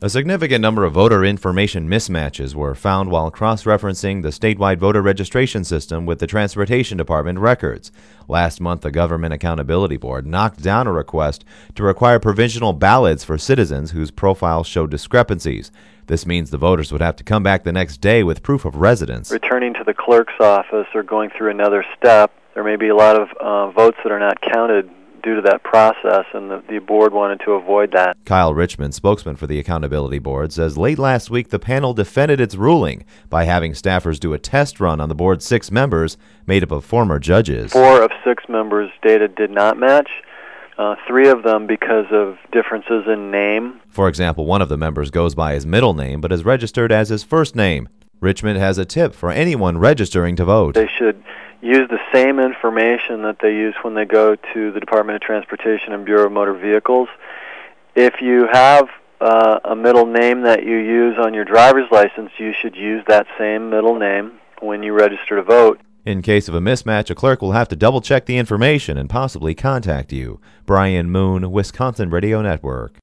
A significant number of voter information mismatches were found while cross-referencing the statewide voter registration system with the Transportation Department records. Last month, the Government Accountability Board knocked down a request to require provisional ballots for citizens whose profiles showed discrepancies. This means the voters would have to come back the next day with proof of residence. Returning to the clerk's office or going through another step, there may be a lot of votes that are not counted due to that process, and the board wanted to avoid that. Kyle Richmond, spokesman for the Accountability Board, says late last week the panel defended its ruling by having staffers do a test run on the board's 6 members made up of former judges. 4 of 6 members' data did not match, 3 of them because of differences in name. For example, one of the members goes by his middle name but is registered as his first name. Richmond has a tip for anyone registering to vote. They should use the same information that they use when they go to the Department of Transportation and Bureau of Motor Vehicles. If you have a middle name that you use on your driver's license, you should use that same middle name when you register to vote. In case of a mismatch, a clerk will have to double-check the information and possibly contact you. Brian Moon, Wisconsin Radio Network.